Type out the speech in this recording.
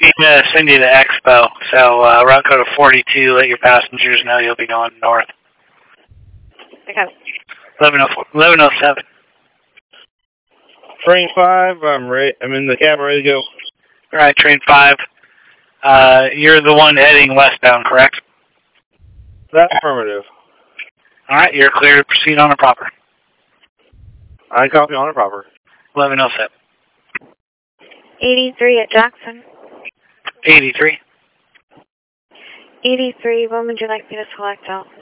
Send you to Expo. So route code of 42. Let your passengers know you'll be going north. Okay. 1107. Train 5, I'm in the cab, ready to go. All right, train 5. You're the one heading westbound, correct? That's affirmative. All right, you're clear to proceed on a proper. I copy on a proper. 1107. 83 at Jackson. 83. 83, when would you like me to select out?